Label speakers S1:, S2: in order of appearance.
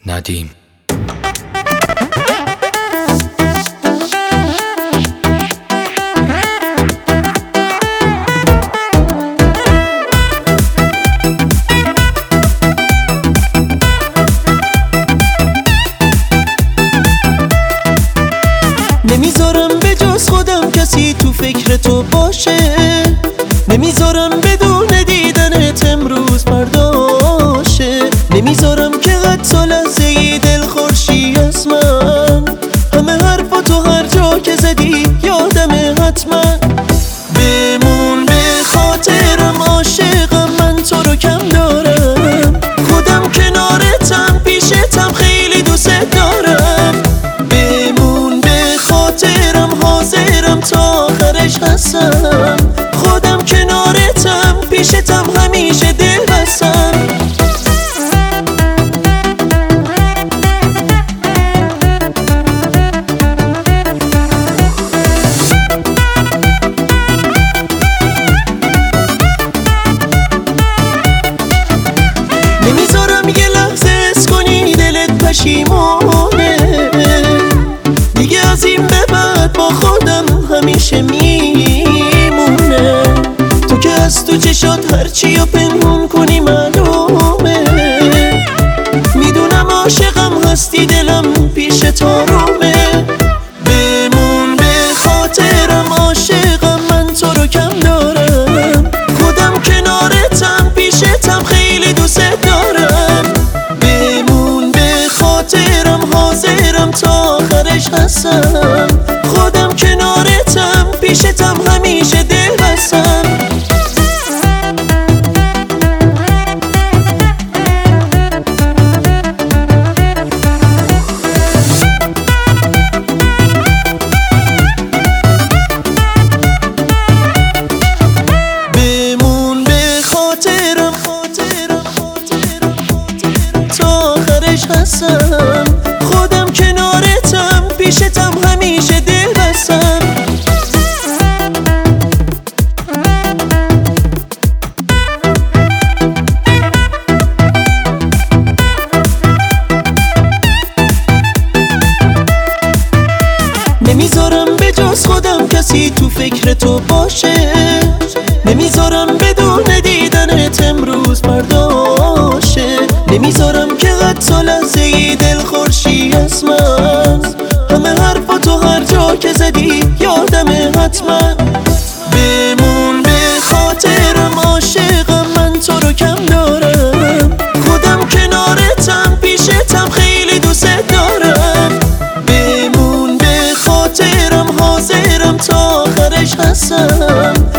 S1: ندیم.
S2: نمیذارم به جز خودم کسی تو فکر تو باشه، نمیذارم بدون دیدنت امروز پرداشه، نمیذارم که حتی لحظه دل خورشی از من، همه حرفاتو هر جا که زدی یادمه حتما. بمون به خاطرم عاشقم، من تو رو کم دارم، خودم کنارتم پیشتم خیلی دوست دارم. بمون به خاطرم حاضرم تا آخرش هستم، خودم کنارتم پیشتم همیشه دل بستم. نمیذارم یه لحظه حس کنی دلت پشیمونه، دیگه از این به بعد با خودم همیشه میمونه. تو که از تو چشات هرچی رو پنهون کنی معلومه، میدونم عاشقم هستی دلم پیش تا رومه. بمون به خاطرم عاشقم، من تو رو کم دارم، خودم کنارتم پیشتم خیلی دوست دارم. بمون به خاطرم حاضرم تا آخرش هستم، خودم کنارتم پیشتم همیشه دل بستم. بمون به خاطرم تا آخرش هستم، خودم کنارتم پیشتم همیشه دل بستم. نمیذارم به جز خودم کسی تو فکر تو باشه، نمیذارم بدون دیدنت امروز پرداشه، نمیذارم که حتی لحظه دل خورشی از من، همه حرفاتو هر جا که زدی یادمه حتما. بمون به خاطرم عاشقم، من تو رو کم دارم، خودم کنارتم پیشتم خیلی دوست دارم. بمون به خاطرم حاضرم تا آخرش هستم،